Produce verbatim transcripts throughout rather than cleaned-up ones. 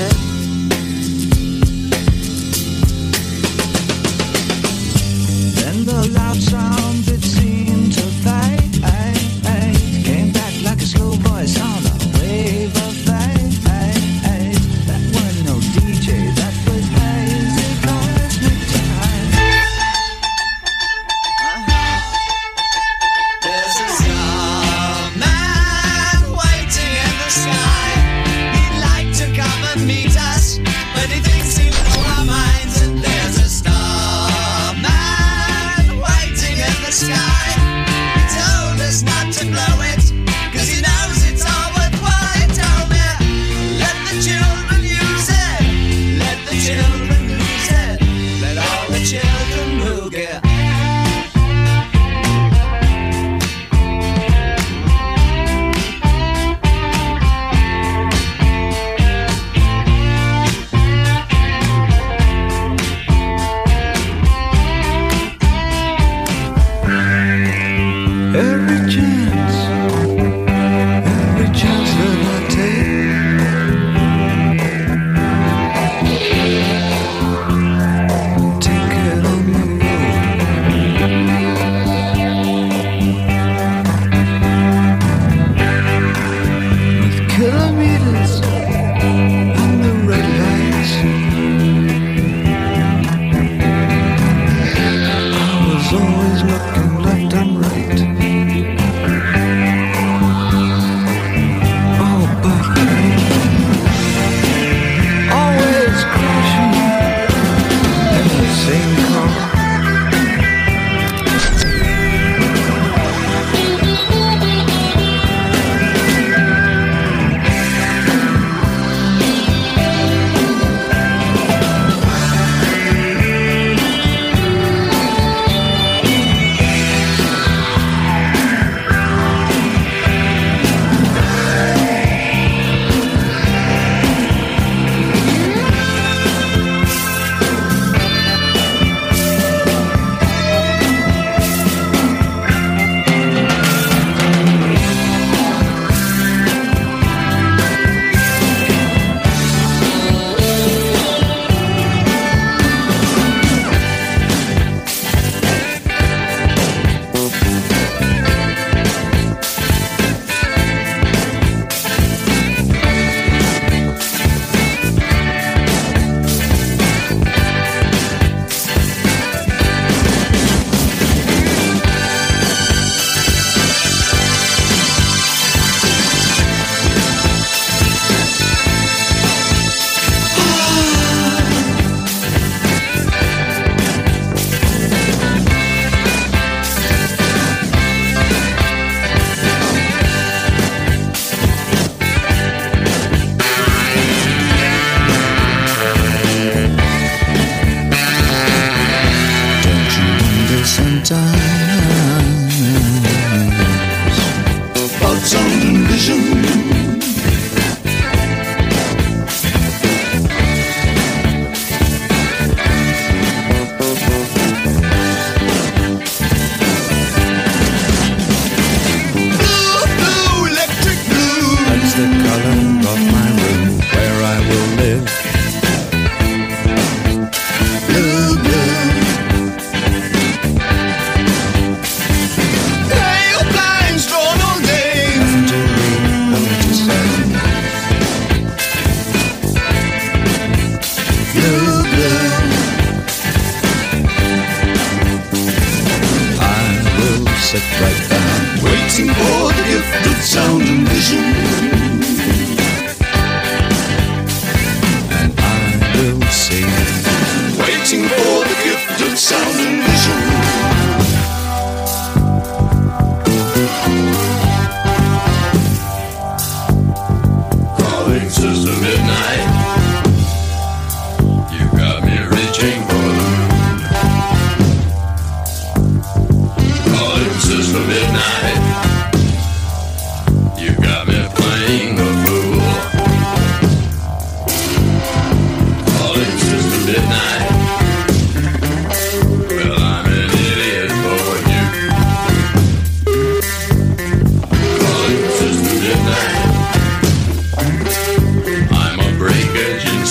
I'm a breakage in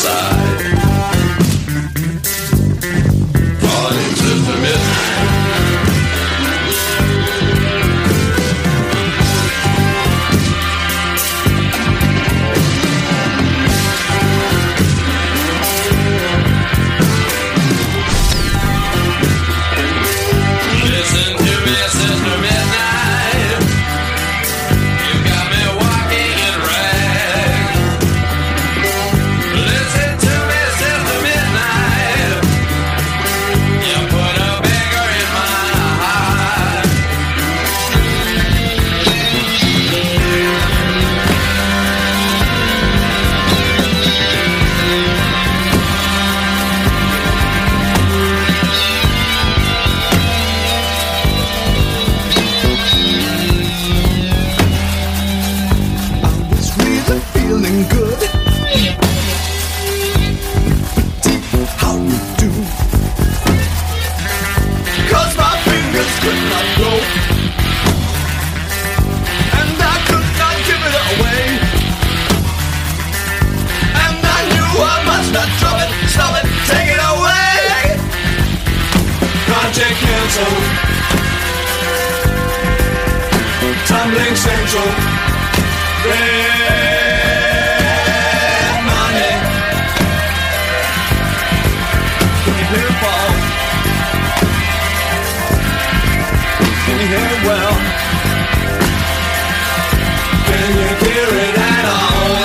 side. Calling Sister Midnight. Tumbling Central, red money. Can you hear it fall? Can you hear it well? Can you hear it at all?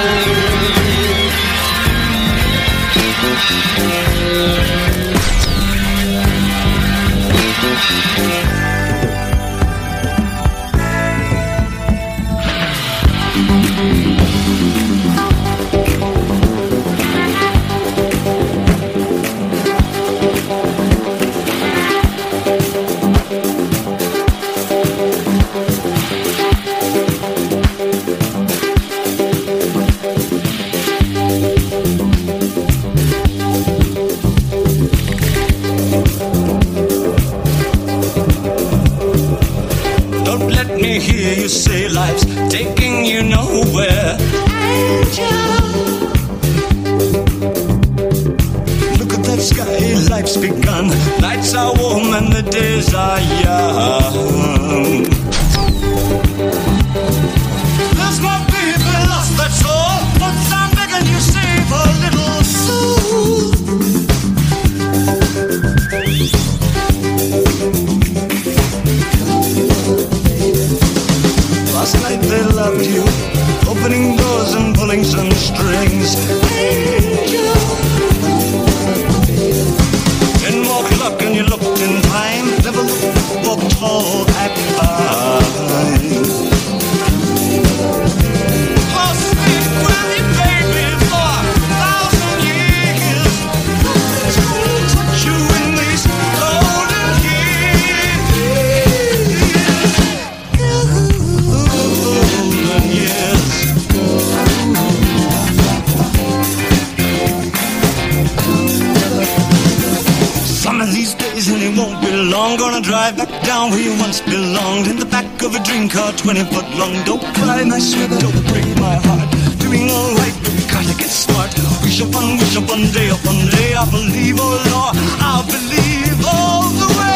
Hear you say life's taking you nowhere. Angel, look at that sky, life's begun. Nights are warm and the days are young. There's my baby lost, that's all. But I'm begging you save a little soul. Last night they loved you, opening doors and pulling some strings. Angel, didn't walk luck and you looked in time. Never walk tall, act fine. I'll sleep with you, baby, for a thousand years. It's gonna touch you in these golden years. Some of these days and it won't be long. Gonna drive back down where you once belonged. In the back of a dream car, twenty foot long. Don't cry, my sweet, don't break my heart. Doing alright, but we gotta get smart. Wish upon, wish upon, day upon day. I believe, oh Lord, I believe all the way.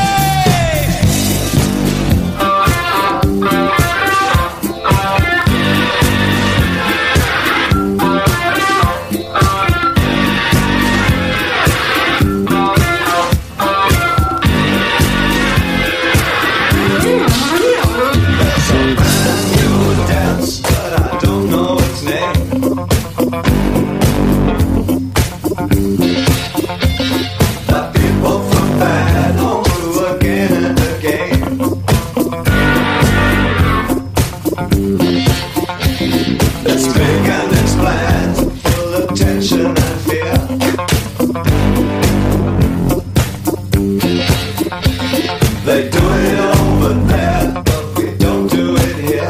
They do it over there, but we don't do it here.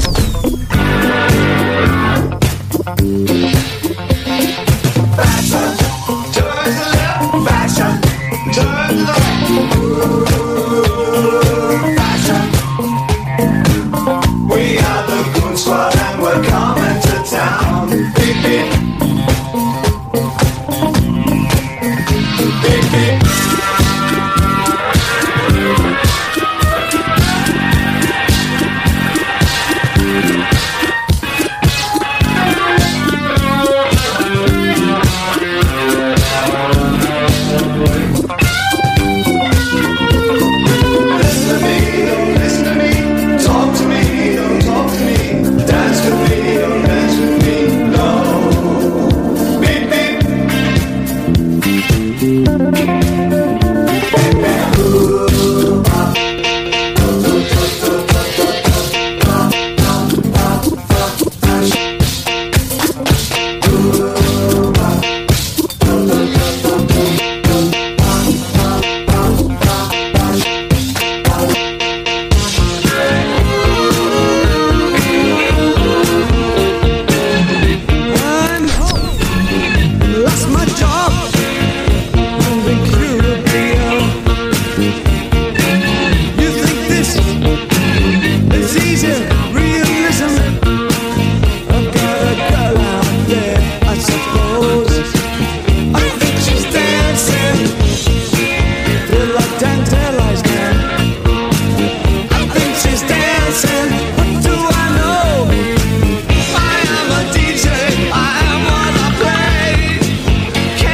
Fashion, turn to left. Fashion, turn left. Ooh, fashion. We are the Goon Squad and we're coming to town. Beep, beep. Can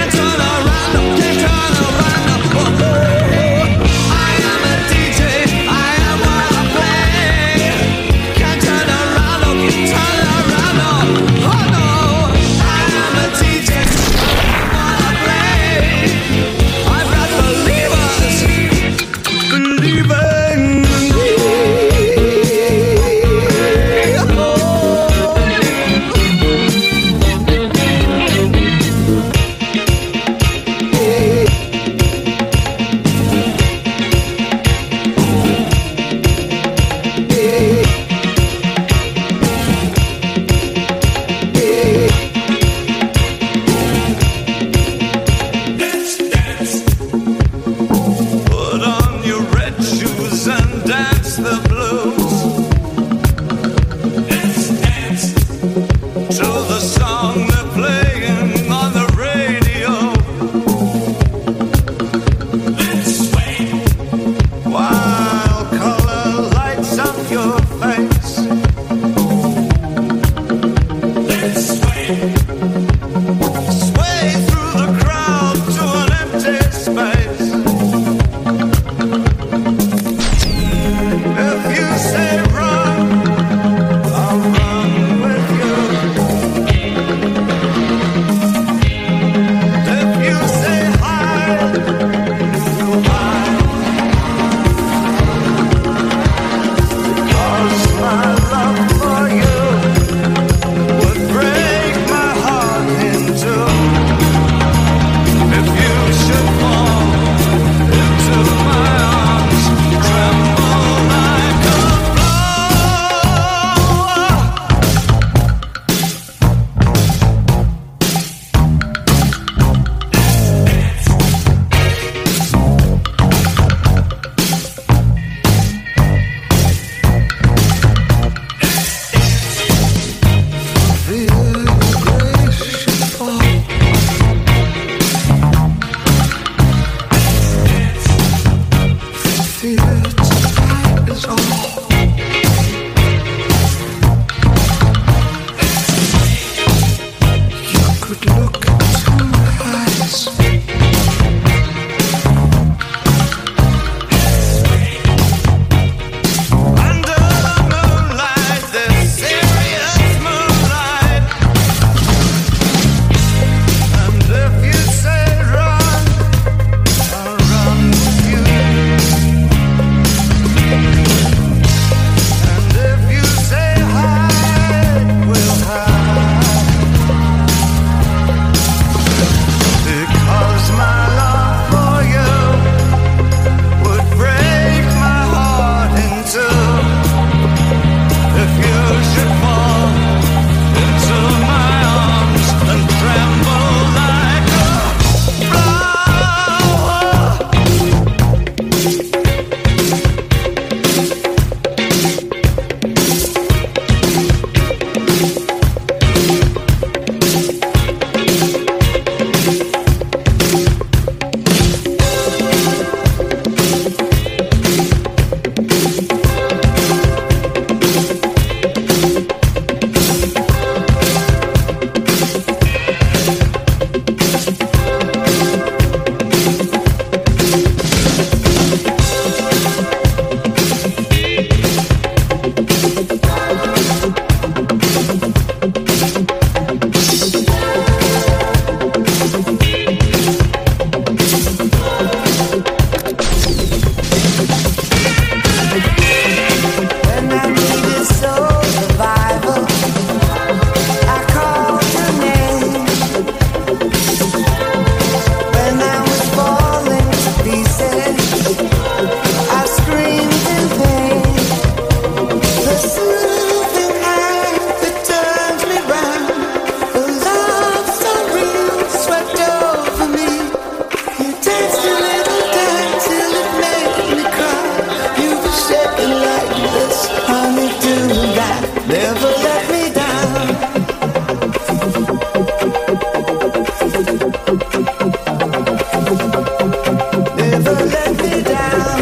Never let me down.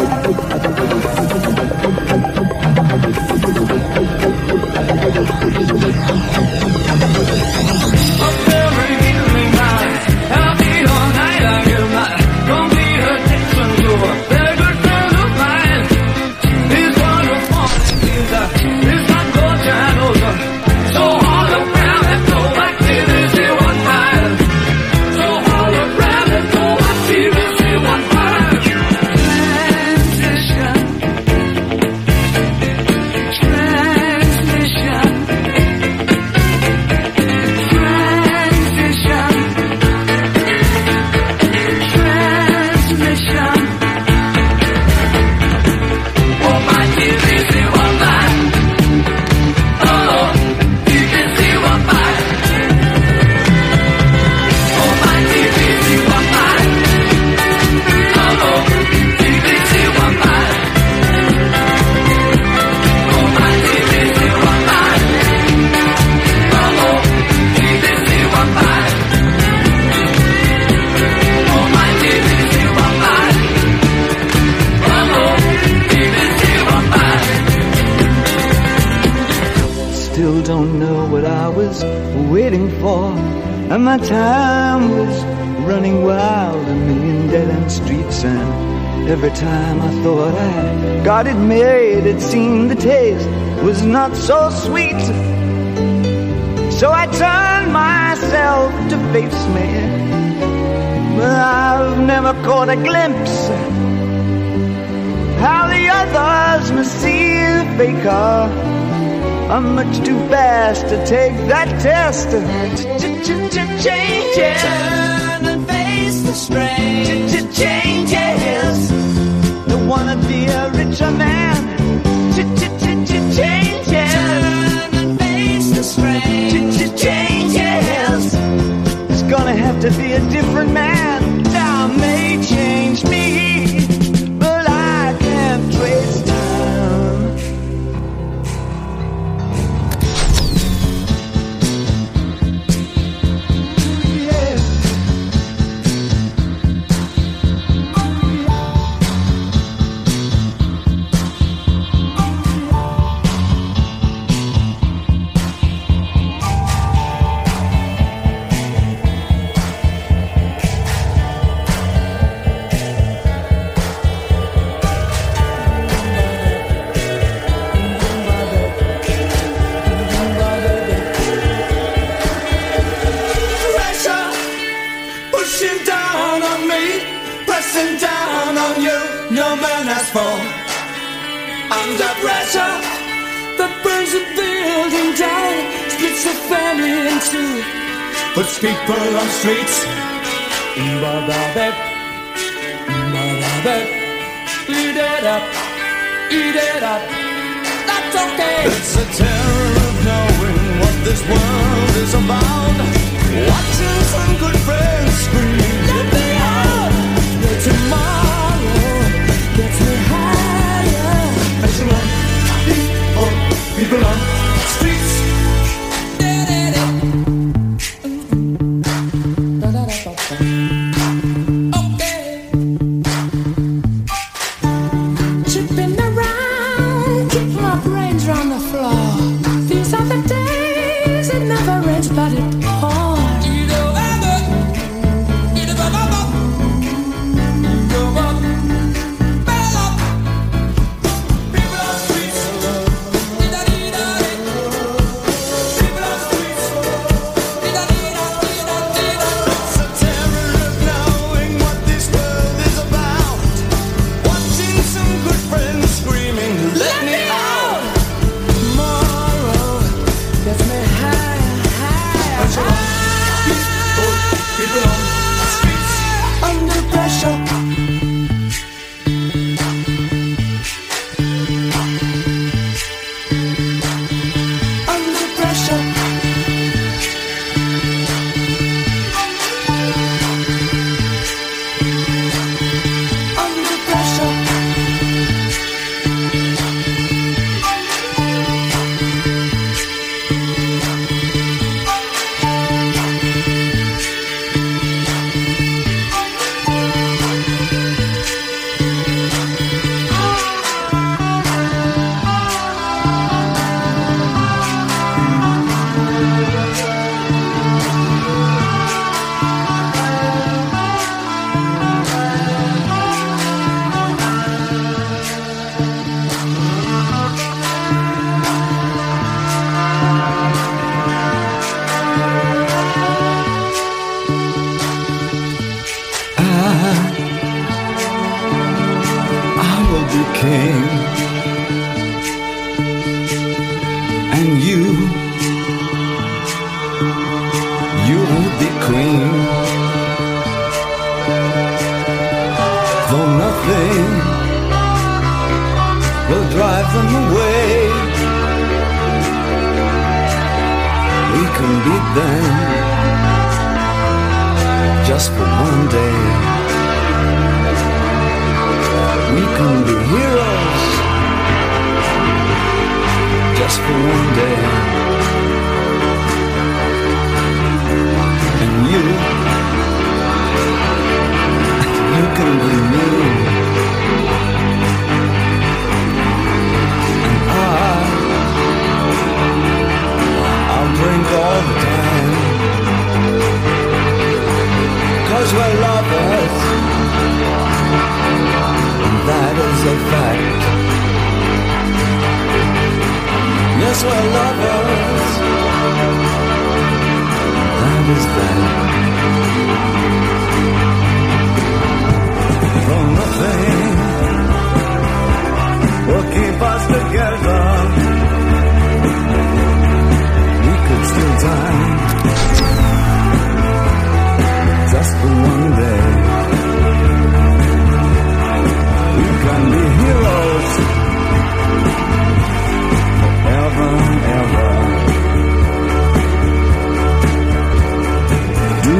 Up there and give me mine. I'll be all night like you're mine. Don't be a Dixon door. They're good friends of mine. He's wonderful. He's a, he's not good channels. So all around and go back to the zero nine. So all around and go back to the zero nine. Transition. Transmission. Transition. Transmission. Oh my dear, is it one line? Oh, you can see one line. Oh my dear, is it one line? Oh, you can see one line. Oh my dear, is it one line? Oh, you can see one line. Oh my dear, is it one line? Oh, you can see one line. Still don't know what I was waiting for, and my time was running wild, a million dead-end streets, and every time I thought I got it made, it seemed the taste was not so sweet. So I turned myself to face me, but I've never caught a glimpse how the others must see the faker. I'm much too fast to take that test. Changes. Turn and face the strain. Changes. Don't wanna be a richer man. Changes. Turn and face the strain. Changes. It's gonna have to be a different man. Time may change me, but I can't trace time. Pressure pushing down on me, pressing down on you. No man has fall. Under pressure that burns a building down, splits a family in two, puts people on streets. Ba-ba-ba, ba-ba-ba. Eat it up, eat it up. That's okay. It's a terror of knowing what this world is about. Watching some good friends scream, let me out. No tomorrow gets me higher. Pressure on people, people on streets. Okay. Chipping around, keep my brains on the floor. These are the days it never rains, but it pours. Terror of king, and you, you'll be queen. Though nothing will drive them away, we can beat them just for one day. We can be heroes just for one day. And you, you can be me. And I, I'll drink all the time. 'Cause we're lovers, and that is a fact. Yes, we're lovers, that is that. From nothing will keep us together. We could still die just for one day. We can be heroes forever and ever. Du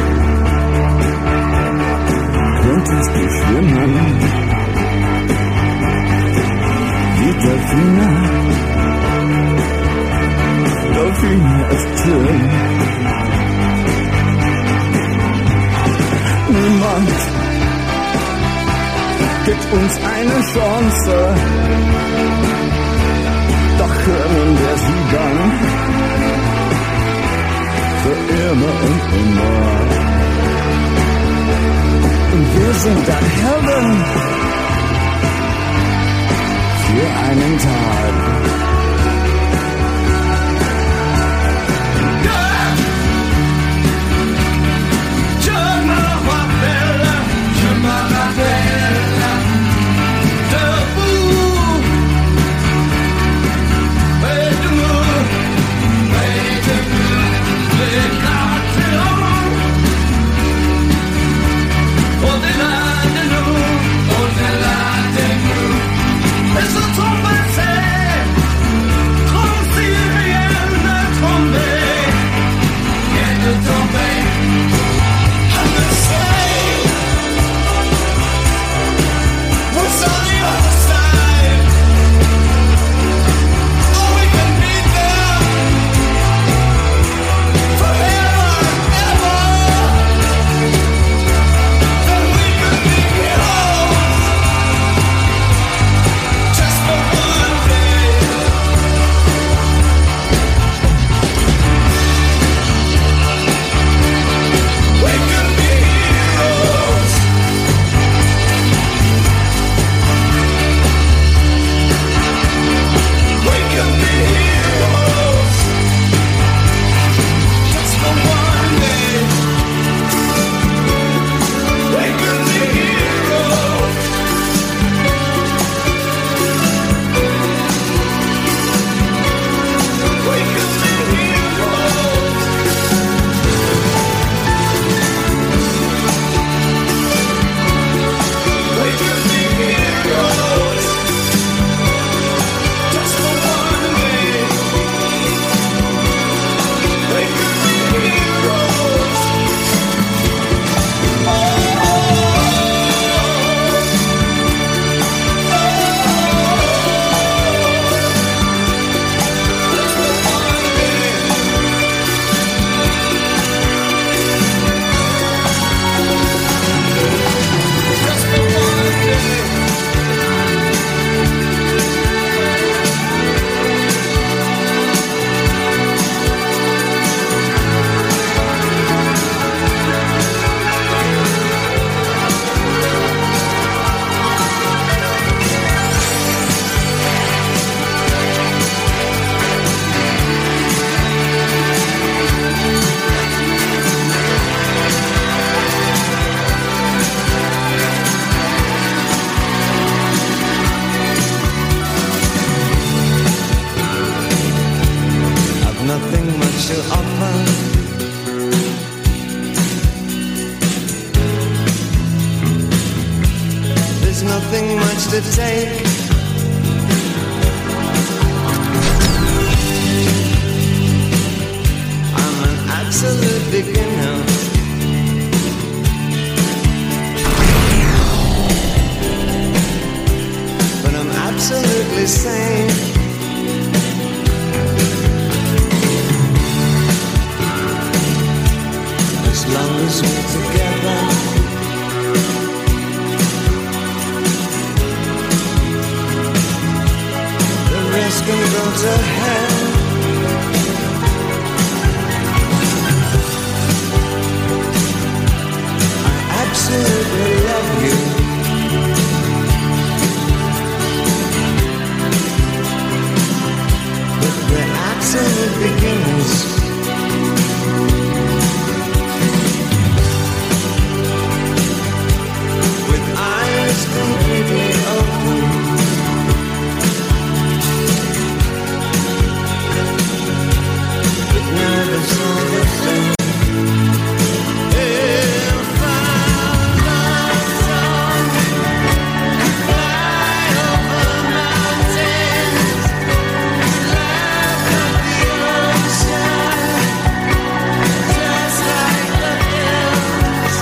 könntest du schwimmen wie Delfine. Delfine ist schön. Niemand gibt uns eine Chance, doch können wir sie dann für immer und immer. Und wir sind dann Helden für einen Tag. It's a much to take. I'm an absolute beginner. But I'm absolutely sane. As long as we're together, the rest can go to hell. I absolutely love you. But we're absolute beginners. Completely open, but nervous all the same. If I lost song, fly over mountains, laugh at the ocean, just like the hills.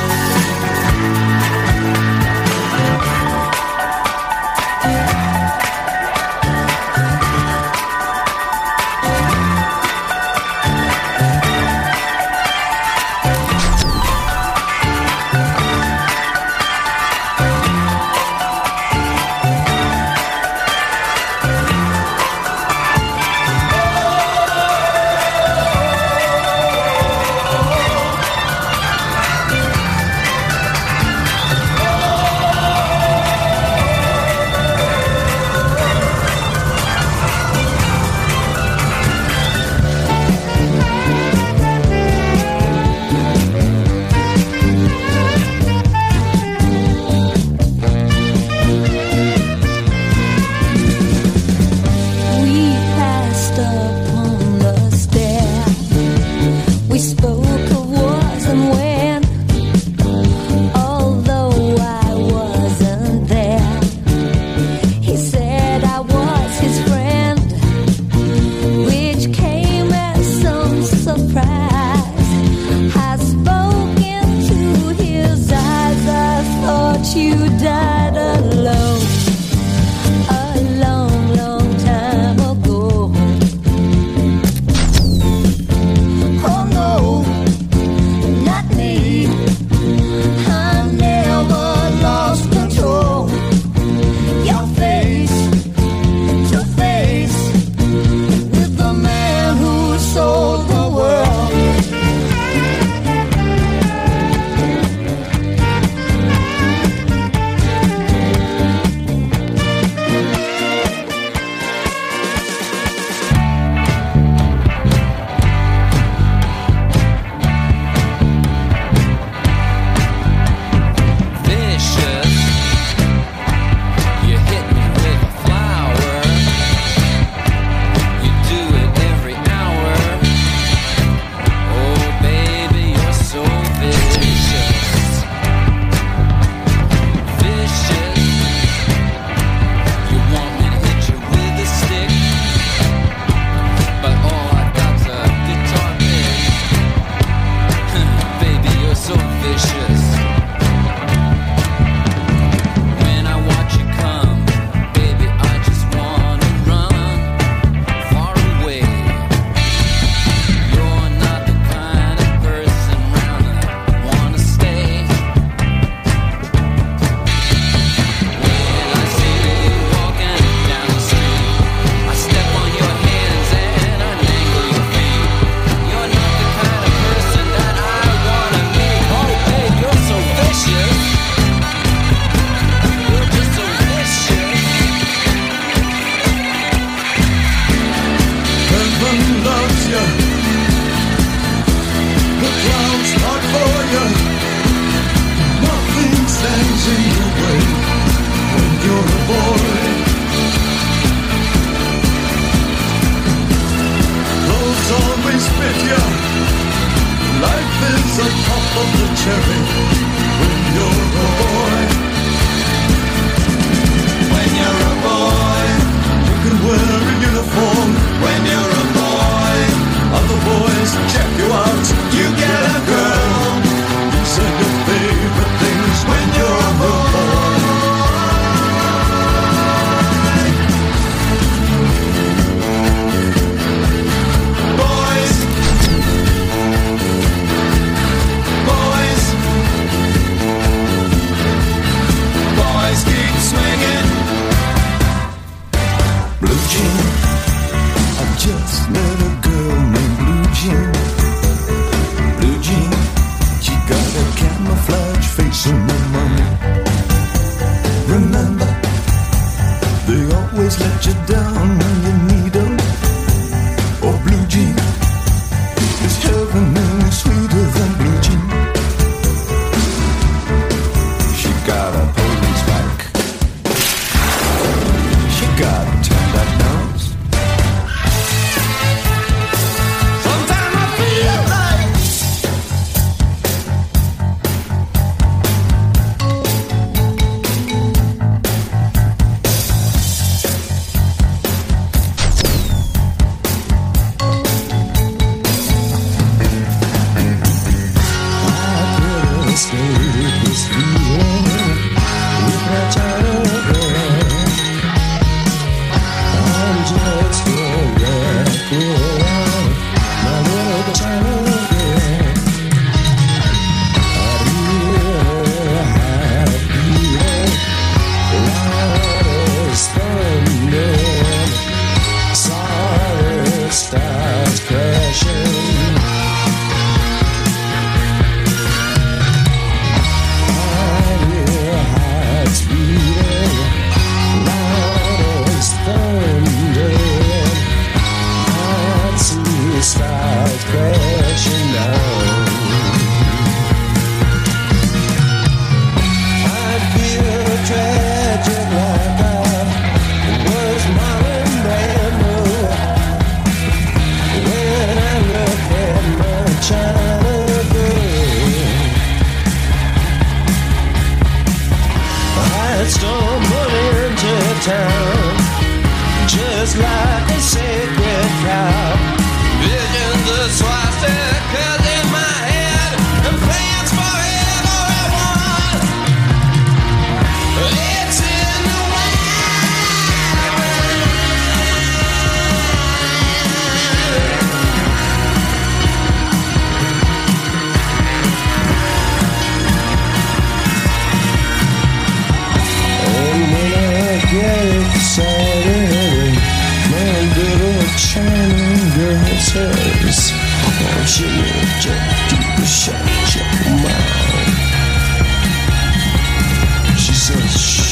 escape this feeling with my child girl. I'm just a wreck, my little child girl. I hear her beating loud as thunder. Solid stars crashing. Stars crashing down. I feel tragic like I was Marlon Brando when I look at my China girl. I stumbled into town just like a sacred cow. Visions of swastikas in my head and plans for everyone. It's in the and when I get excited, my little China girl says, won't you just keep shut your mouth? She says, shh.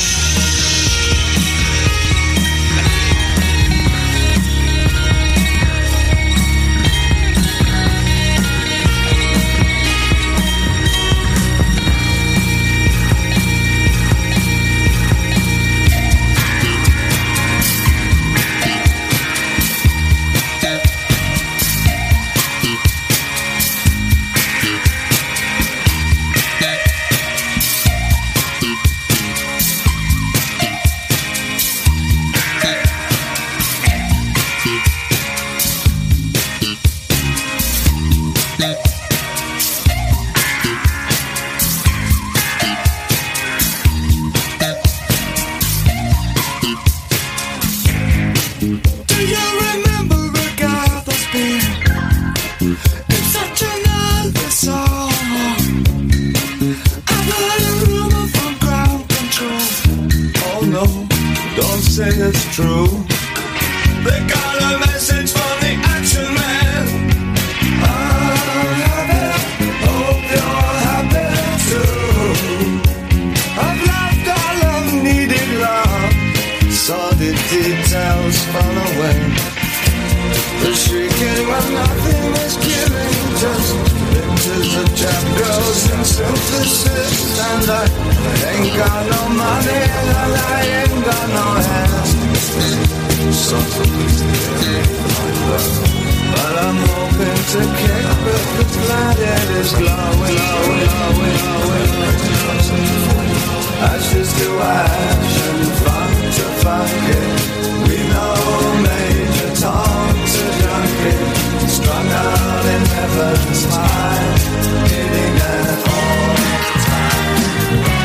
It's true. They got a message from the action man. I'm happy, hope you're happy too. I've loved all I've needed love. Saw the details fall away. The shrieking when nothing is killing. Just pictures of trap girls in synthesis. And I ain't got no money and I ain't got no hands. So, but I'm hoping to kick with the planet is glowing, glowing, glowing, glowing. Ashes to ash and funk to funky. We know Major Tom's a junkie, strung out in heaven's mind, hitting at all time.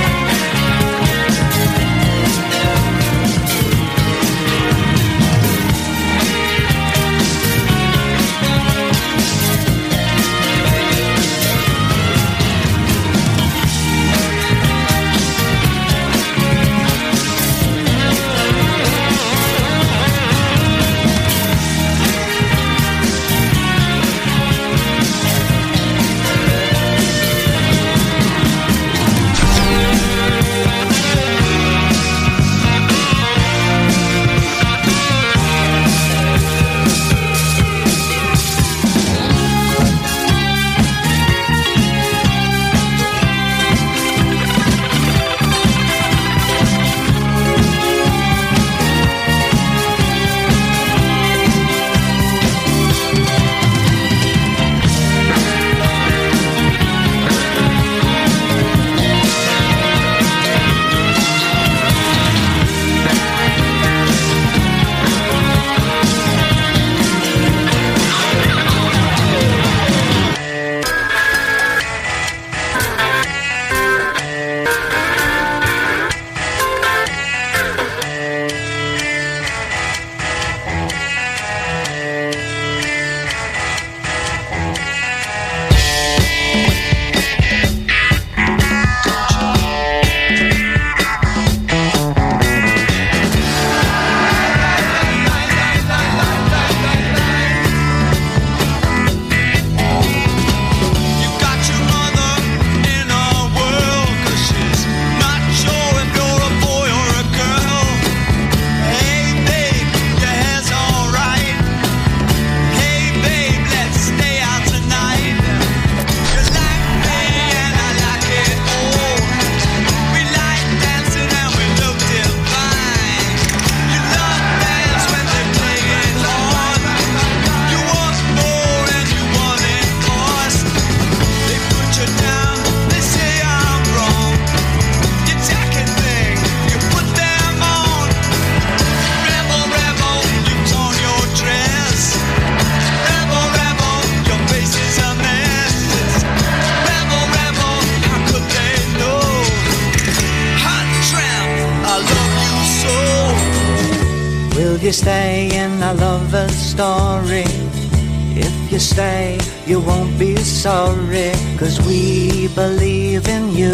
you stay in our lover's story? If you stay, you won't be sorry, 'cause we believe in you.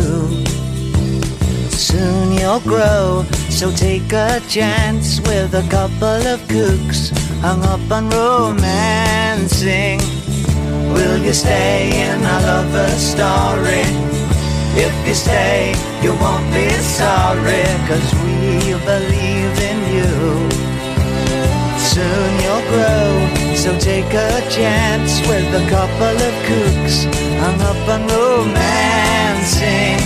Soon you'll grow, so take a chance with a couple of kooks hung up on romancing. Will you stay in our lover's story? If you stay, you won't be sorry, 'cause we believe in you. Soon you'll grow, so take a chance with a couple of kooks hung up on romancing.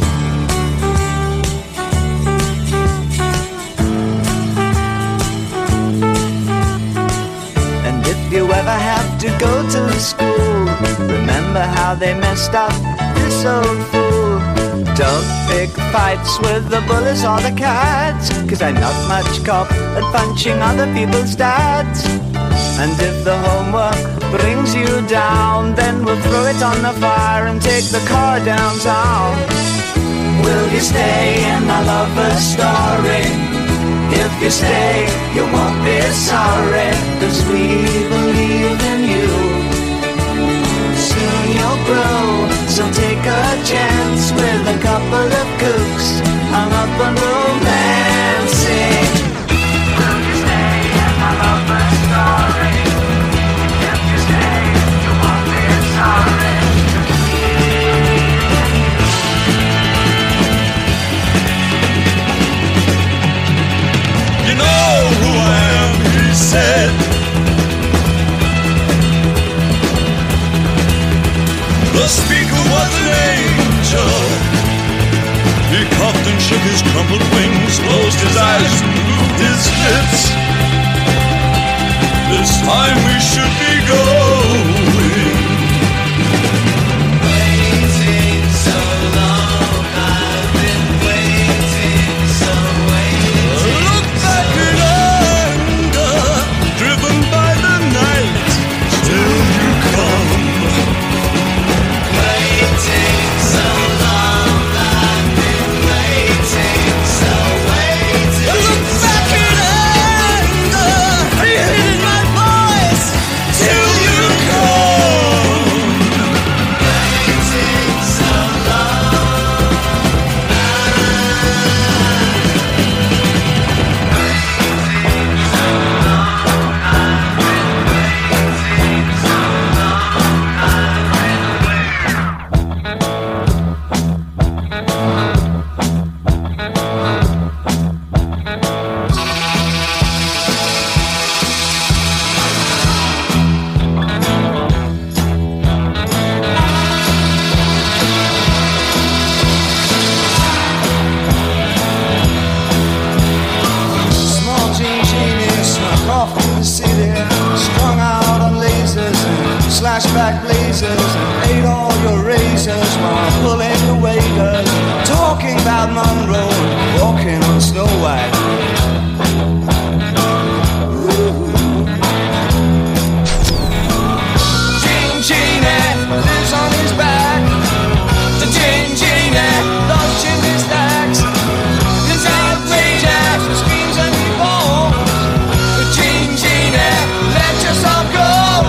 And if you ever have to go to school, remember how they messed up this old fool. Don't pick fights with the bullies or the cats, 'cause I'm not much cop at punching other people's dads. And if the homework brings you down, then we'll throw it on the fire and take the car downtown. Will you stay in my lover's story? If you stay, you won't be sorry, 'cause we believe in you. Soon you'll grow, so take a chance with a couple of kooks hung up on romancing. Will you stay in my lover's story? If you stay, you won't be sorry. You know who I am, he said. The speaker was an angel. He coughed and shook his crumpled wings, closed his eyes and moved his lips. This time we should be going. Waiting so long, I've been waiting, so waiting. Look back in anger, driven by the night, still you come. Waiting so long, I've been waiting, so waiting. Look back in anger, hearing my voice, till you come. Waiting so long. Small jean genius snuck off to the city, strung out on lasers and slashback blazers, and ate all your razors while pulling the waders, talking about Monroe and walking on Snow White. Jean Genie lives on his back. The Jean Genie loves chimney stacks. His outrageous screams and he falls. The Jean Genie, let yourself go.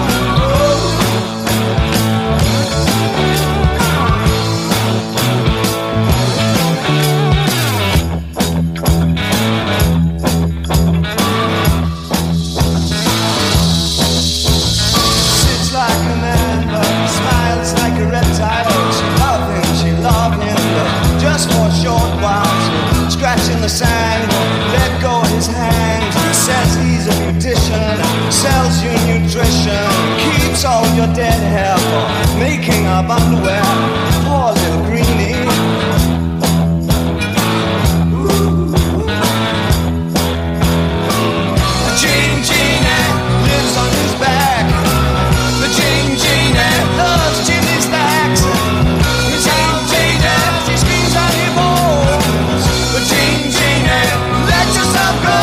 Sits like a man, but smiles like a reptile. She loved him, she loved him, but just for a short while. She scratching the sand, let go of his hand. He says he's a beautician, sells you nutrition, keeps all your dead hair for making up underwear. Poor little greenie. The Jean Genie lives on his back. The Jean Genie loves chimney stacks. His outrageous, he screams and he moans. The Jean Genie, let yourself go.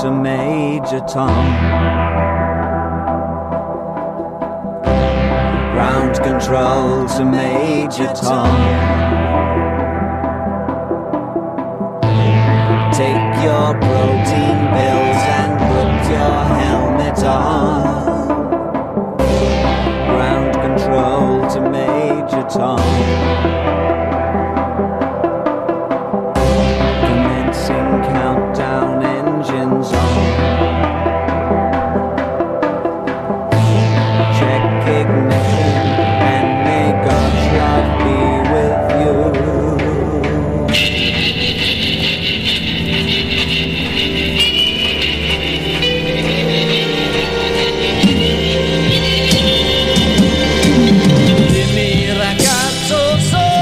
to Major Tom. Ground control to Major Tom. Take your protein pills and put your helmet on. Ground control to Major Tom. Commencing countdown, engines on. Check ignition and may God's love be with you. Dimmi ragazzo, so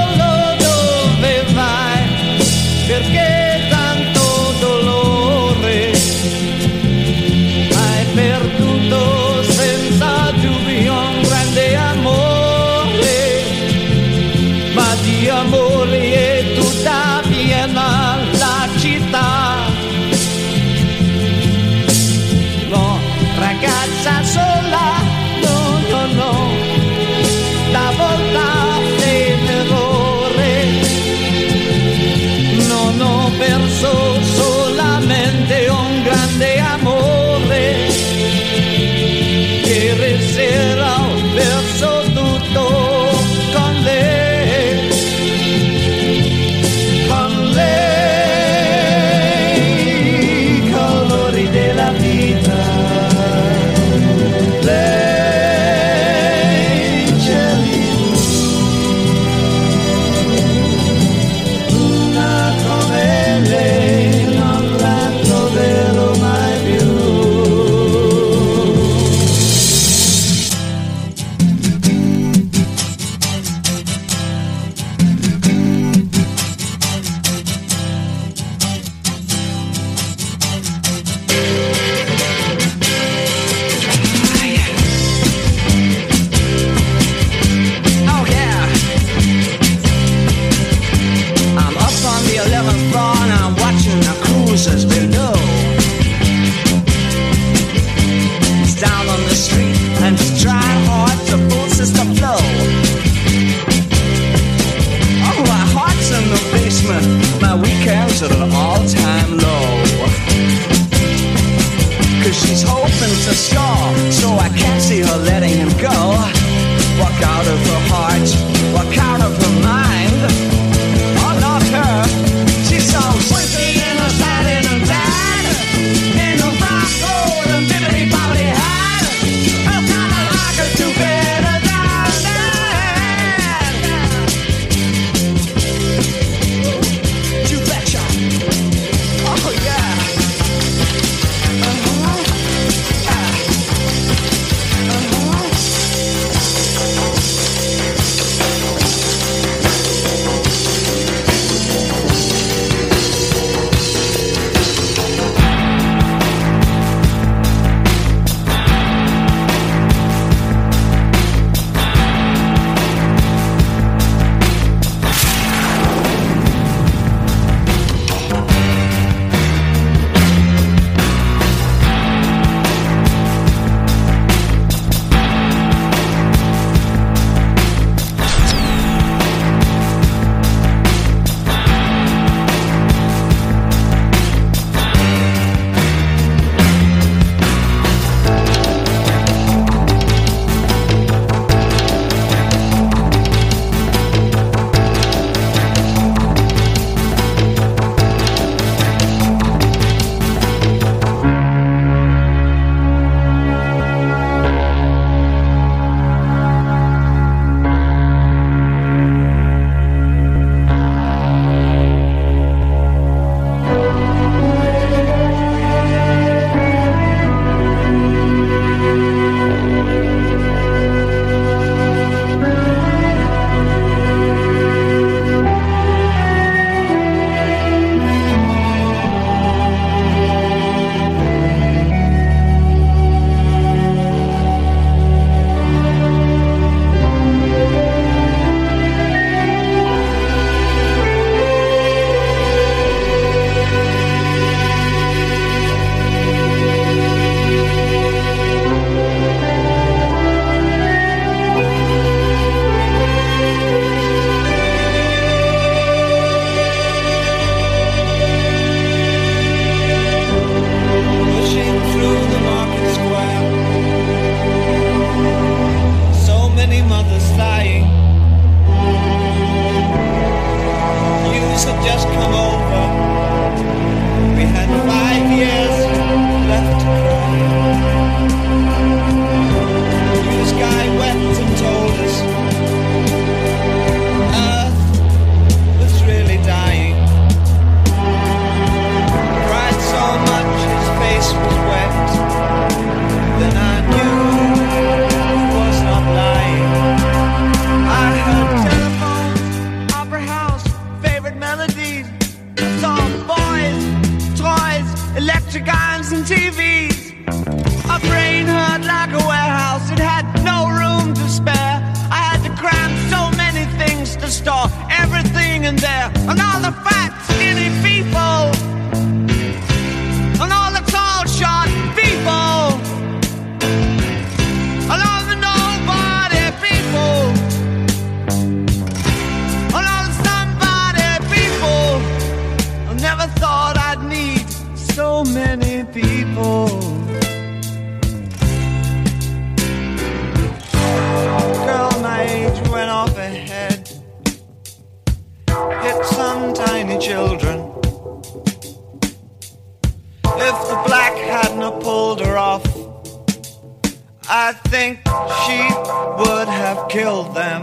them.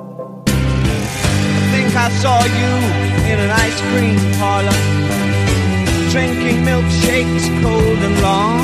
I think I saw you in an ice cream parlor, drinking milkshakes cold and long,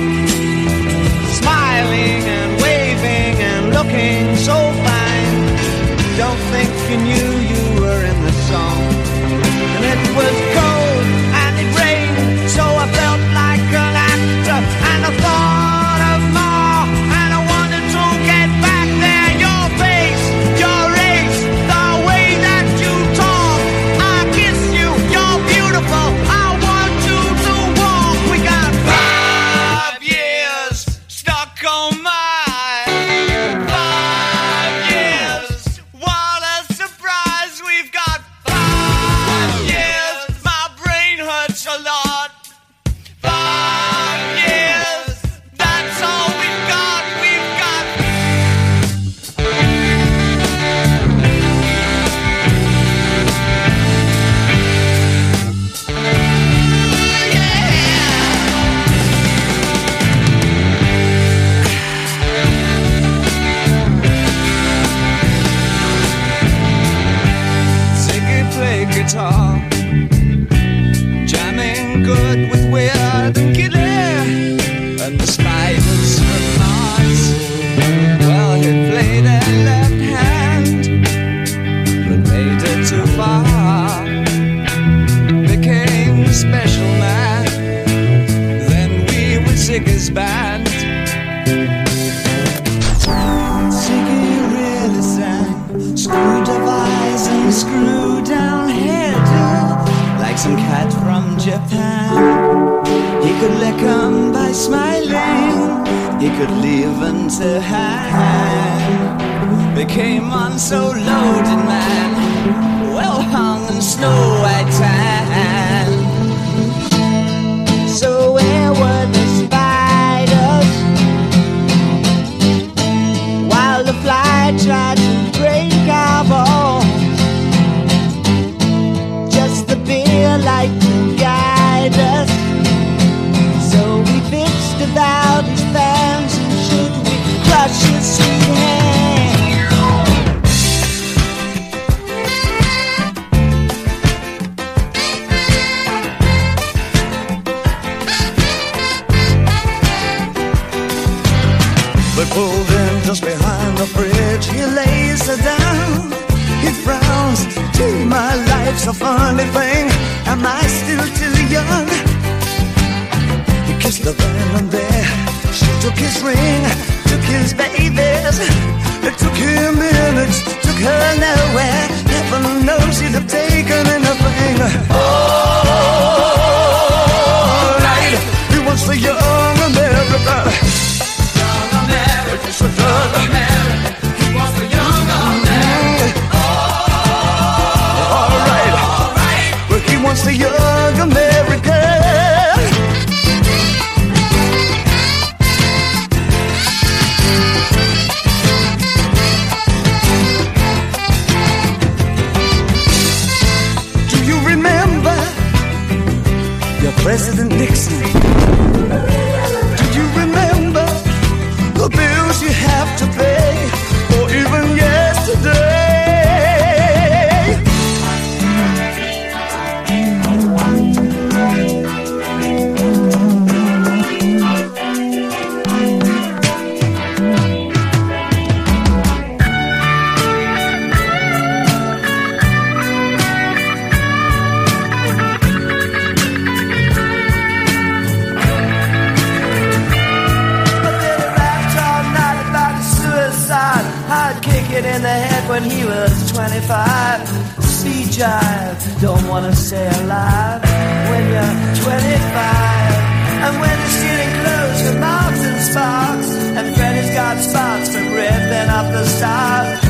smiling and waving and looking so fine. Don't think you knew you were in the song. And it was cold and it rained, so I felt like an actor, and I thought of more, and I wanted to get back there. Your face, your race, the way that you talk, I kiss you, you're beautiful, I want you to walk. We got five years stuck on my five years. What a surprise, we've got five years. My brain hurts a lot. Five years, that's all we've got, we've got. Ziggy played guitar, jamming good with Weird and Gilly, and the Spiders from Mars. Well, he played a left hand, but made it too far. Became a special man, then we were Ziggy's band. Ziggy really sang, screwed up eyes and screw down hairdo, like some cat from Japan. He could lick 'em by smiling, he could leave them to hang. Became one so loaded man, well hung in snow white tan. So where were the spiders while the fly tried to break our bones? Just the beer light to guide us. So we fixed about his fans, and should we crush his sweet hand? They pulled in just behind the bridge. He lays her down, he frowns. Gee, my life's a funny thing. Am I still too young? He kissed the van and there she took his ring, took his babies. It took him minutes, took her nowhere. Heaven knows he'd have taken anything. All right, he wants the young America. Young America, so young America. He wants the young America. All right, all right. Well, he wants the young America. President Nixon, do you remember the bills you have to pay, or even yesterday? In the head when he was twenty-five. See jive, don't wanna stay alive when you're twenty-five. And when you're stealing clothes with marks and sparks, and Freddy's got spots from ripping up the stars.